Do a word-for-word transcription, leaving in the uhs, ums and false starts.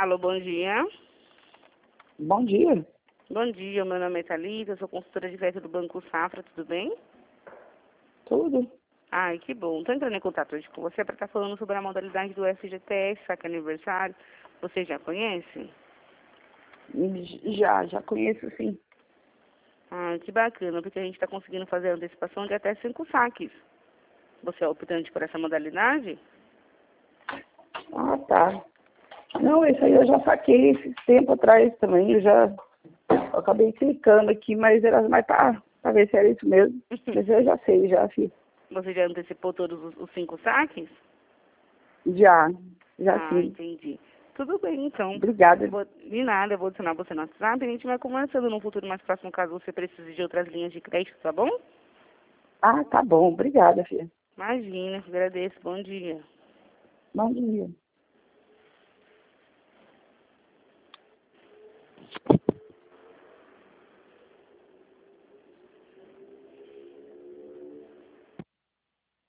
Alô, bom dia. Bom dia. Bom dia, meu nome é Thalita, sou consultora de crédito do Banco Safra, tudo bem? Tudo? Ai, que bom. Estou entrando em contato hoje com você para estar falando sobre a modalidade do F G T S, saque aniversário. Você já conhece? Já, já conheço sim. Ah, que bacana, porque a gente está conseguindo fazer a antecipação de até cinco saques. Você é optante por essa modalidade? Ah, tá. Não, esse aí eu já saquei esse tempo atrás também. Eu já eu acabei clicando aqui, mas era mais para ver se era isso mesmo. Mas eu já sei, já fiz. Você já antecipou todos os, os cinco saques? Já, já Ah, sim. entendi. Tudo bem, então. Obrigada. Vou, de nada, eu vou adicionar você no WhatsApp e a gente vai conversando no futuro mais próximo, caso você precise de outras linhas de crédito, tá bom? Ah, tá bom. Obrigada, filha. Imagina, agradeço. Bom dia. Bom dia.